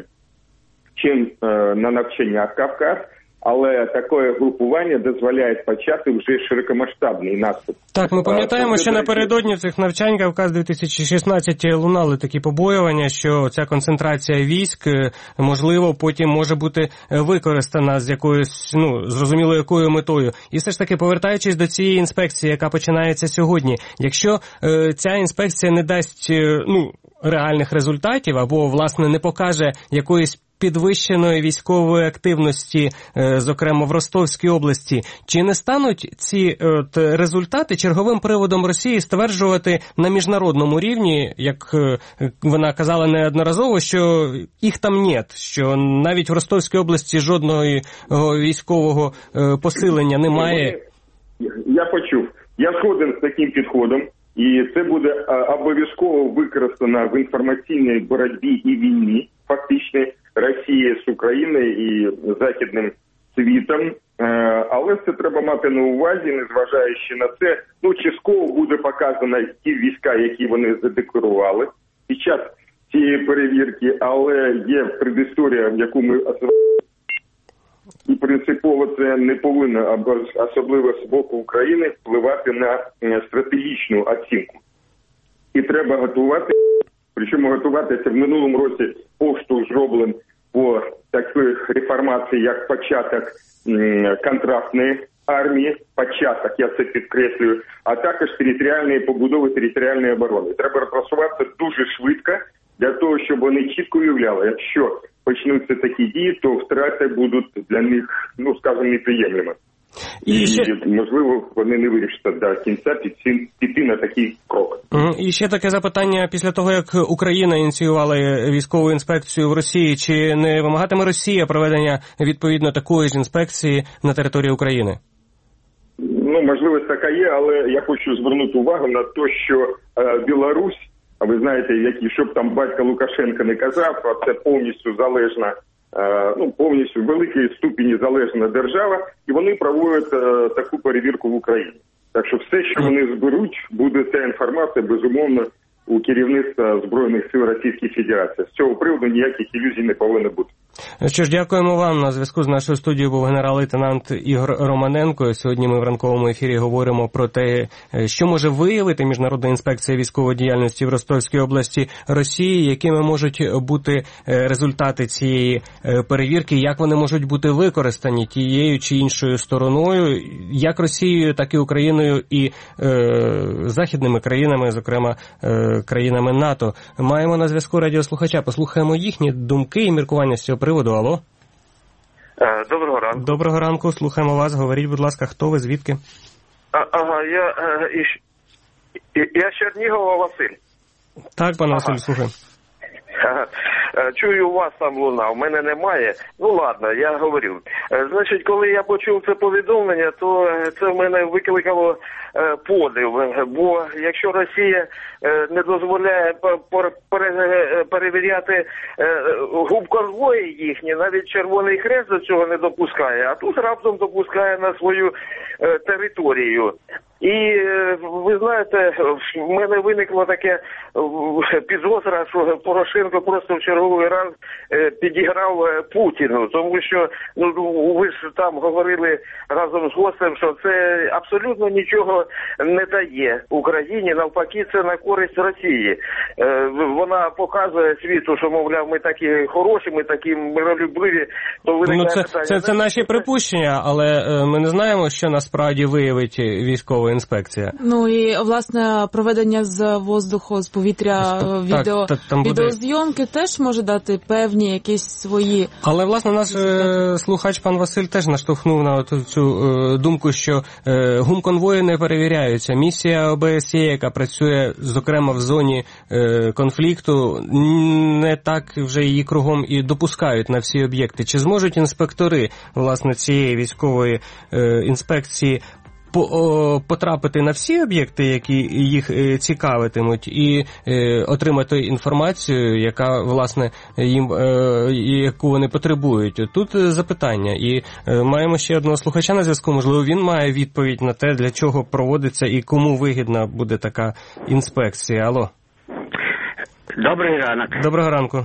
Speaker 18: чим на навчаннях Кавказ, але таке групування дозволяє почати вже широкомасштабний наступ.
Speaker 2: Так, ми пам'ятаємо, що напередодні цих навчань Кавказ дві тисячі шістнадцять лунали такі побоювання, що ця концентрація військ, можливо, потім може бути використана з якоюсь, ну, зрозуміло, якою метою. І все ж таки, повертаючись до цієї інспекції, яка починається сьогодні, якщо е, ця інспекція не дасть, е, ну, реальних результатів або, власне, не покаже якоїсь підвищеної військової активності, зокрема в Ростовській області, чи не стануть ці от результати черговим приводом Росії стверджувати на міжнародному рівні, як вона казала неодноразово, що їх там нет, що навіть в Ростовській області жодного військового посилення немає?
Speaker 18: Я почув. Я згоден з таким підходом, і це буде обов'язково використано в інформаційній боротьбі і війні, фактично, Росії з Україною і Західним світом, але це треба мати на увазі, незважаючи на це. Ну, частково буде показано ті війська, які вони задекларували під час цієї перевірки, але є предісторія, яку ми і принципово це не повинно, особливо з боку України, впливати на стратегічну оцінку. І треба готувати. Причому готуватися в минулому році поштовх зроблен по таких реформації, як початок м, контрактної армії, початок, я це підкреслюю, а також територіальної побудови територіальної оборони. Треба розпрацюватися дуже швидко, для того, щоб вони чітко уявляли, якщо почнуться такі дії, то втрати будуть для них, ну, скажімо, неприємними. І, і ще... можливо, вони не вирішать до кінця піти, піти на такий крок.
Speaker 2: І ще таке запитання після того, як Україна ініціювала військову інспекцію в Росії, чи не вимагатиме Росія проведення відповідно такої ж інспекції на території України?
Speaker 18: Ну, можливість така є, але я хочу звернути увагу на те, що е, Білорусь, а ви знаєте, які, щоб там батько Лукашенко не казав, а це повністю залежна, ну, повністю в великій ступені залежна держава, і вони проводять е, таку перевірку в Україні. Так що все, що вони зберуть, буде ця інформація, безумовно, у керівництва Збройних сил Російської Федерації. З цього приводу ніяких ілюзій не повинно бути.
Speaker 2: Що ж, дякуємо вам. На зв'язку з нашою студією був генерал-лейтенант Ігор Романенко. Сьогодні ми в ранковому ефірі говоримо про те, що може виявити Міжнародна інспекція військової діяльності в Ростовській області Росії, якими можуть бути результати цієї перевірки, як вони можуть бути використані тією чи іншою стороною, як Росією, так і Україною і е, західними країнами, зокрема е, країнами НАТО. Маємо на зв'язку радіослухача. Послухаємо їхні думки і міркування з цього приводу. Алло.
Speaker 19: Доброго ранку.
Speaker 2: Доброго ранку, слухаємо вас. Говоріть, будь ласка, хто ви, звідки?
Speaker 19: А, ага, я, я, я Чернігова Василь.
Speaker 2: Так, пане
Speaker 19: ага.
Speaker 2: Василь, слухаю.
Speaker 19: Ага. Чую, у вас там луна, у мене немає. Ну ладно, я говорю. Значить, коли я почув це повідомлення, то це в мене викликало подив. Бо якщо Росія не дозволяє перевіряти губконвої їхні, навіть Червоний Хрест до цього не допускає, а тут раптом допускає на свою територію. І, ви знаєте, в мене виникло таке підозра, що Порошенко просто в черговий раз підіграв Путіну, тому що, ну, ви ж там говорили разом з гостем, що це абсолютно нічого не дає Україні, навпаки, це на користь Росії. Вона показує світу, що, мовляв, ми такі хороші, ми такі миролюбиві, то виникає
Speaker 2: ну, це,
Speaker 19: питання.
Speaker 2: Це, це наші припущення, але ми не знаємо, що насправді виявить військова інспекція.
Speaker 15: Ну і, власне, проведення з воздуху, з повітря відео, так, та, відеозйомки буде... теж може дати певні якісь свої...
Speaker 2: Але, власне, наш е, слухач пан Василь теж наштовхнув на цю е, думку, що е, гумконвої не перевіряються. Місія О Б С Є, яка працює, зокрема, в зоні е, конфлікту, не так вже її кругом і допускають на всі об'єкти. Чи зможуть інспектори, власне, цієї військової е, інспекції потрапити на всі об'єкти, які їх цікавитимуть, і е, отримати інформацію, яка, власне, їм, е, яку вони потребують. Тут запитання. І е, маємо ще одного слухача на зв'язку. Можливо, він має відповідь на те, для чого проводиться і кому вигідна буде така інспекція. Алло.
Speaker 20: Добрий ранок.
Speaker 2: Доброго ранку.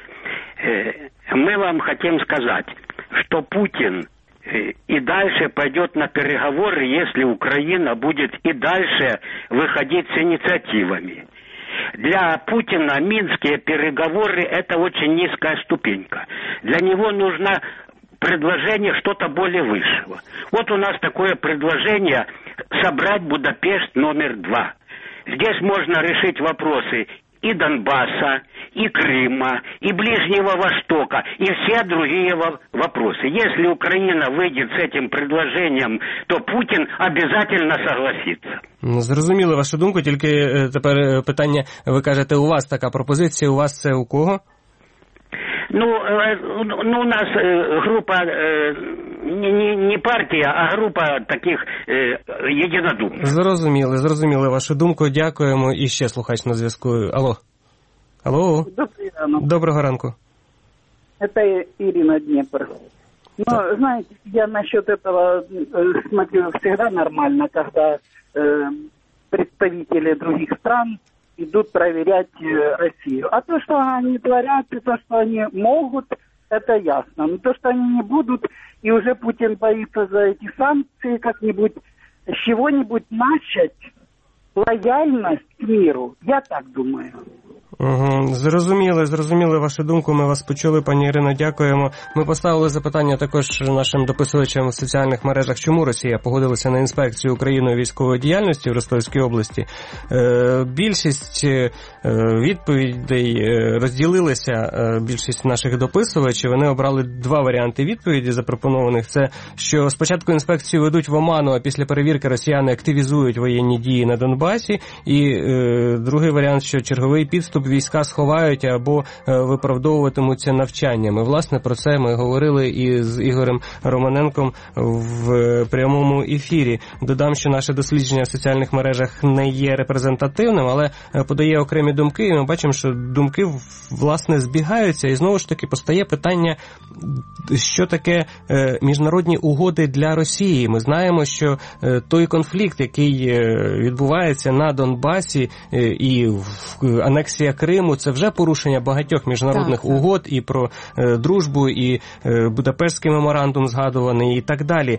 Speaker 20: Мы вам хотим сказать, что Путин и дальше пойдет на переговоры, если Украина будет и дальше выходить с инициативами. Для Путина минские переговоры – это очень низкая ступенька. Для него нужно предложение что-то более высшего. Вот у нас такое предложение – собрать Будапешт номер два. Здесь можно решить вопросы и Донбасса, и Крыма, и Ближнего Востока, и все другие вопросы. Если Украина выйдет с этим предложением, то Путин обязательно согласится.
Speaker 2: Зрозуміли вашу думку, тільки тепер питання, ви кажете, у вас така пропозиція, у вас це у кого?
Speaker 20: Ну, ну у нас група, не, не партія, а група таких єдинодумців.
Speaker 2: Зрозуміли, зрозуміли вашу думку, дякуємо. І ще слухач на зв'язку. Алло. Алло.
Speaker 21: Добрый ранок.
Speaker 2: Доброго ранку.
Speaker 21: Это Ирина Днепр. Но, так. Знаете, я насчет этого смотрю всегда нормально, когда э, представители других стран идут проверять э, Россию. А то, что они творят, и то, что они могут, это ясно. Но то, что они не будут, и уже Путин боится за эти санкции как-нибудь, с чего-нибудь начать лояльность к миру, я так думаю.
Speaker 2: Угу. Зрозуміли, зрозуміли вашу думку, ми вас почули, пані Ірино, дякуємо. Ми поставили запитання також нашим дописувачам в соціальних мережах, чому Росія погодилася на інспекцію Україною військової діяльності в Ростовській області. Е, більшість е, відповідей е, розділилися, е, більшість наших дописувачів, вони обрали два варіанти відповіді запропонованих. Це, що спочатку інспекцію ведуть в оману, а після перевірки росіяни активізують воєнні дії на Донбасі. І е, другий варіант, що черговий підступ війська сховають або виправдовуватимуться навчаннями. Власне, про це ми говорили і з Ігорем Романенком в прямому ефірі. Додам, що наше дослідження в соціальних мережах не є репрезентативним, але подає окремі думки, і ми бачимо, що думки, власне, збігаються, і знову ж таки постає питання, що таке міжнародні угоди для Росії. Ми знаємо, що той конфлікт, який відбувається на Донбасі і анексія Криму, це вже порушення багатьох міжнародних так, угод і про дружбу, і Будапештський меморандум згадуваний, і так далі.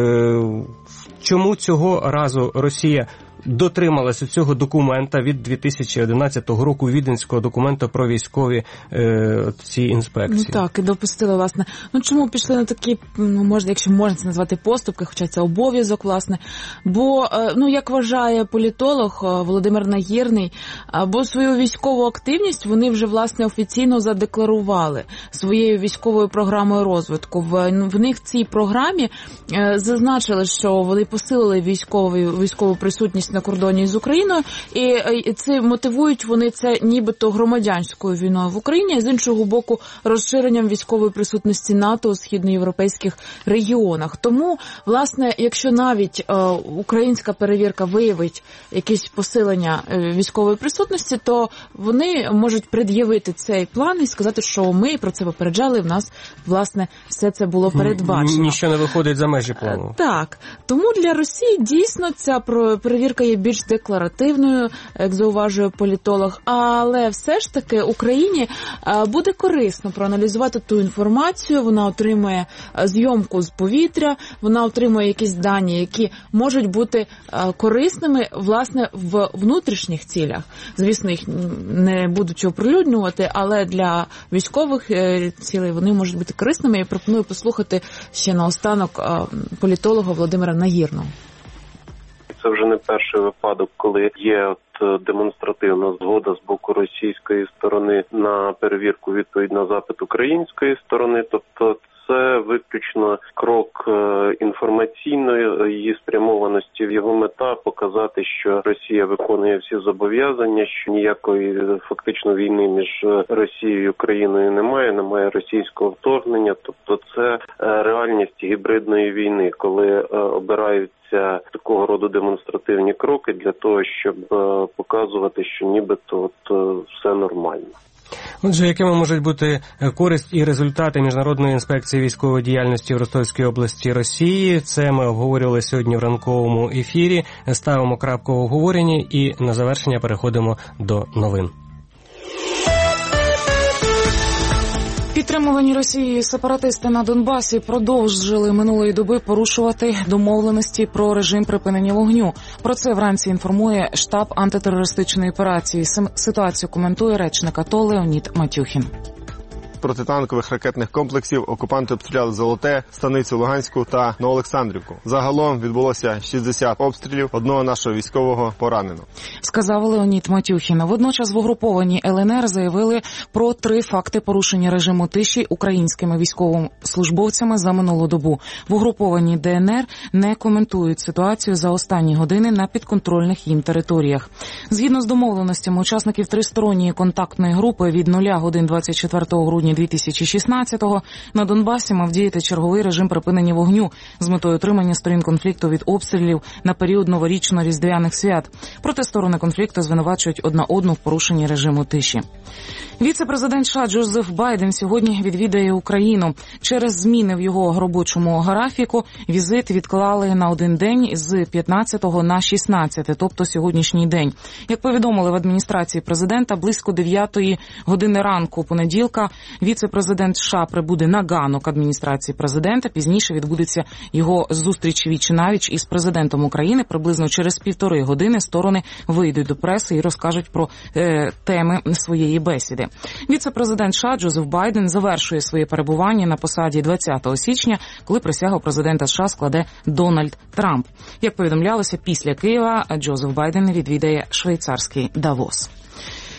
Speaker 2: Чому цього разу Росія дотрималася цього документа від дві тисячі одинадцятого року, віденського документу про військові е, ці інспекції?
Speaker 15: Ну так, і допустили, власне. Ну чому пішли на такі, ну, можна, якщо можна це назвати поступки, хоча це обов'язок, власне. Бо, е, ну, як вважає політолог Володимир Нагірний, бо свою військову активність вони вже, власне, офіційно задекларували своєю військовою програмою розвитку. В, в них в цій програмі е, зазначили, що вони посилили військову, військову присутність на кордоні з Україною, і це мотивують вони це нібито громадянською війною в Україні, а з іншого боку розширенням військової присутності НАТО у східноєвропейських регіонах. Тому, власне, якщо навіть е, українська перевірка виявить якесь посилення е, військової присутності, то вони можуть пред'явити цей план і сказати, що ми про це попереджали, в нас, власне, все це було передбачено.
Speaker 2: Ніщо не виходить за межі плану.
Speaker 15: Так. Тому для Росії дійсно ця перевірка є більш декларативною, як зауважує політолог, але все ж таки Україні буде корисно проаналізувати ту інформацію, вона отримує зйомку з повітря, вона отримує якісь дані, які можуть бути корисними, власне, в внутрішніх цілях. Звісно, їх не будуть оприлюднювати, але для військових цілей вони можуть бути корисними. Я пропоную послухати ще наостанок політолога Володимира Нагірного.
Speaker 3: Це вже не перший випадок, коли є от демонстративна згода з боку російської сторони на перевірку відповідь на запит української сторони. Тобто це виключно крок інформаційної її спрямованості. Його мета – показати, що Росія виконує всі зобов'язання, що ніякої фактично війни між Росією і Україною немає, немає російського вторгнення. Тобто це реальність гібридної війни, коли обирають такого роду демонстративні кроки для того, щоб показувати, що нібито от все нормально.
Speaker 2: Отже, якими можуть бути користь і результати Міжнародної інспекції військової діяльності в Ростовській області Росії? Це ми обговорювали сьогодні в ранковому ефірі. Ставимо крапку в обговоренні і на завершення переходимо до новин.
Speaker 6: Підтримувані Росією сепаратисти на Донбасі продовжили минулої доби порушувати домовленості про режим припинення вогню. Про це вранці інформує штаб антитерористичної операції. Ситуацію коментує речник АТО Леонід Матюхін.
Speaker 8: Протитанкових ракетних комплексів окупанти обстріляли Золоте, Станицю Луганську та Новоолександрівку. Загалом відбулося шістдесят обстрілів, одного нашого військового поранено.
Speaker 6: Сказав Леонід Матюхін. Водночас в угрупованій Л Н Р заявили про три факти порушення режиму тиші українськими військовослужбовцями за минулу добу. В угрупованій Д Н Р не коментують ситуацію за останні години на підконтрольних їм територіях. Згідно з домовленостями учасників тристоронньої контактної групи від нуля годин двадцять четвертого грудня дві тисячі шістнадцятого на Донбасі мав діяти черговий режим припинення вогню з метою утримання сторін конфлікту від обстрілів на період новорічно-різдвяних свят. Проте сторони конфлікту звинувачують одна одну в порушенні режиму тиші. Віце-президент США Джозеф Байден сьогодні відвідає Україну. Через зміни в його робочому графіку візит відклали на один день з п'ятнадцятого на шістнадцяте, тобто сьогоднішній день. Як повідомили в адміністрації президента, близько дев'ятої години ранку понеділка віце-президент США прибуде на ганок адміністрації президента. Пізніше відбудеться його зустріч віч-навіч із президентом України. Приблизно через півтори години сторони вийдуть до преси і розкажуть про е, теми своєї бесіди. Віце-президент США Джозеф Байден завершує своє перебування на посаді двадцятого січня, коли присягу президента США складе Дональд Трамп. Як повідомлялося, після Києва Джозеф Байден відвідає швейцарський Давос.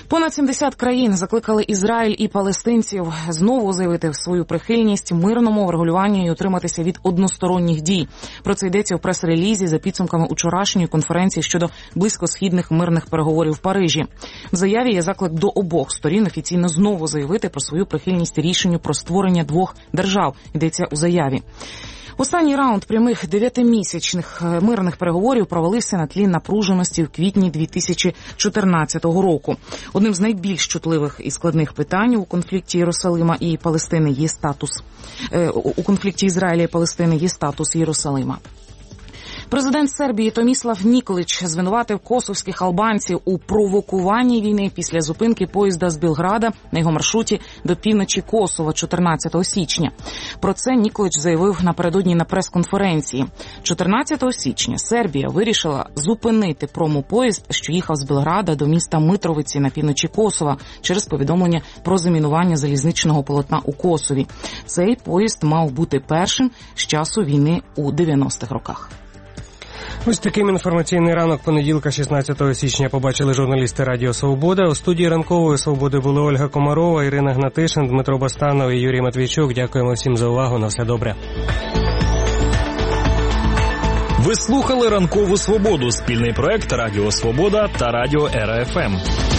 Speaker 6: Понад сімдесят країн закликали Ізраїль і палестинців знову заявити свою прихильність мирному врегулюванню і утриматися від односторонніх дій. Про це йдеться у прес-релізі за підсумками учорашньої конференції щодо близькосхідних мирних переговорів в Парижі. В заяві є заклик до обох сторін офіційно знову заявити про свою прихильність рішенню про створення двох держав, йдеться у заяві. Останній раунд прямих дев'ятимісячних мирних переговорів провалився на тлі напруженості в квітні дві тисячі чотирнадцятого року. Одним з найбільш чутливих і складних питань у конфлікті Єрусалима і Палестини є статус у конфлікті Ізраїля і Палестини є статус Єрусалима. Президент Сербії Томіслав Ніколич звинуватив косовських албанців у провокуванні війни після зупинки поїзда з Білграда на його маршруті до півночі Косова чотирнадцятого січня. Про це Ніколич заявив напередодні на прес-конференції. чотирнадцятого січня Сербія вирішила зупинити промопоїзд, що їхав з Білграда до міста Митровиці на півночі Косова через повідомлення про замінування залізничного полотна у Косові. Цей поїзд мав бути першим з часу війни у дев'яностих роках.
Speaker 2: Ось таким інформаційний ранок понеділка, шістнадцятого січня, побачили журналісти Радіо Свобода. У студії ранкової Свободи були Ольга Комарова, Ірина Гнатишин, Дмитро Бастанов і Юрій Матвійчук. Дякуємо всім за увагу. На все добре.
Speaker 1: Ви слухали Ранкову Свободу, спільний проект Радіо Свобода та Радіо Ера Еф Ем.